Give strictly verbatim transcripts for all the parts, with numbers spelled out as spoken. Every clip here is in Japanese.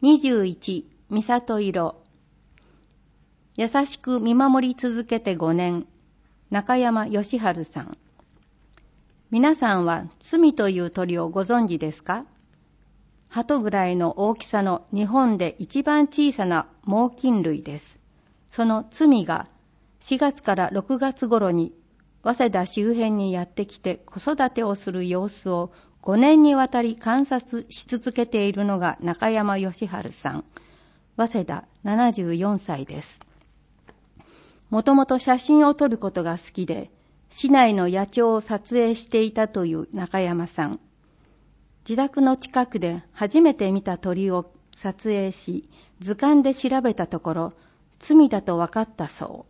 にじゅういち、みさと色。優しく見守り続けてごねん、中山義治さん。皆さんは罪という鳥をご存知ですか？鳩ぐらいの大きさの日本で一番小さな猛禽類です。その罪がしがつからろくがつ頃に早稲田周辺にやってきて子育てをする様子をごねんにわたり観察し続けているのが中山義治さん。早稲田ななじゅうよんさいです。もともと写真を撮ることが好きで、市内の野鳥を撮影していたという中山さん。自宅の近くで初めて見た鳥を撮影し、図鑑で調べたところ、罪だと分かったそう。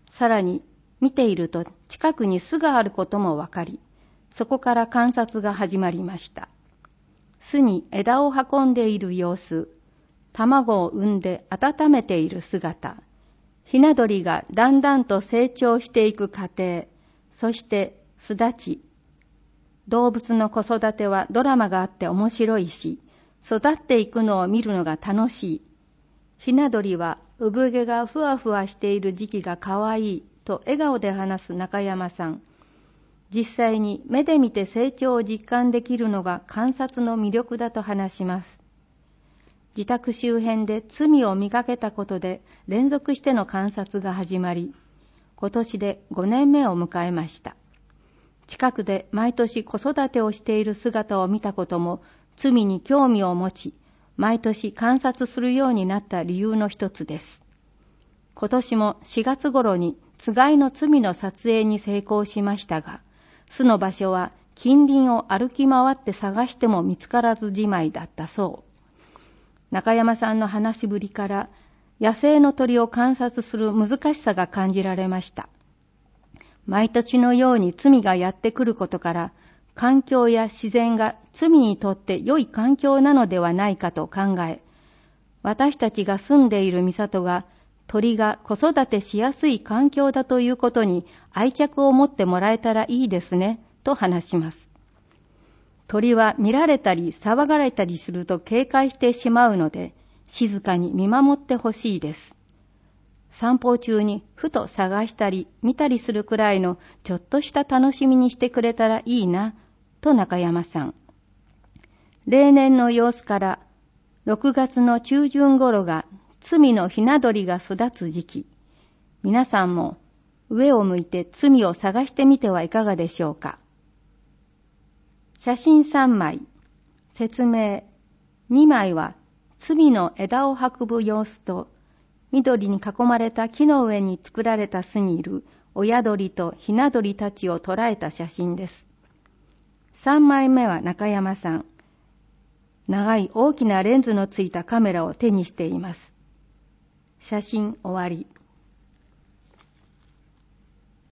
さらに、見ていると近くに巣があることも分かり、そこから観察が始まりました。巣に枝を運んでいる様子、卵を産んで温めている姿、ひな鳥がだんだんと成長していく過程、そして巣立ち。動物の子育てはドラマがあって面白いし、育っていくのを見るのが楽しい。ひな鳥は産毛がふわふわしている時期がかわいいと笑顔で話す中山さん。実際に目で見て成長を実感できるのが観察の魅力だと話します。自宅周辺で罪を見かけたことで連続しての観察が始まり、今年でごねんめを迎えました。近くで毎年子育てをしている姿を見たことも罪に興味を持ち、毎年観察するようになった理由の一つです。今年もしがつ頃につがいの罪の撮影に成功しましたが、巣の場所は近隣を歩き回って探しても見つからずじまいだったそう。中山さんの話しぶりから野生の鳥を観察する難しさが感じられました。毎年のように罪がやってくることから、環境や自然が罪にとって良い環境なのではないかと考え、私たちが住んでいる港が鳥が子育てしやすい環境だということに愛着を持ってもらえたらいいですね、と話します。鳥は見られたり騒がれたりすると警戒してしまうので、静かに見守ってほしいです。散歩中にふと探したり見たりするくらいのちょっとした楽しみにしてくれたらいいな、と中山さん。例年の様子からろくがつの中旬頃が罪のひな鳥が育つ時期。皆さんも上を向いて罪を探してみてはいかがでしょうか。写真さんまい、説明。にまいは罪の枝を運ぶ様子と、緑に囲まれた木の上に作られた巣にいる親鳥とひな鳥たちを捉えた写真です。さんまいめは中山さん。長い大きなレンズのついたカメラを手にしています。写真終わり。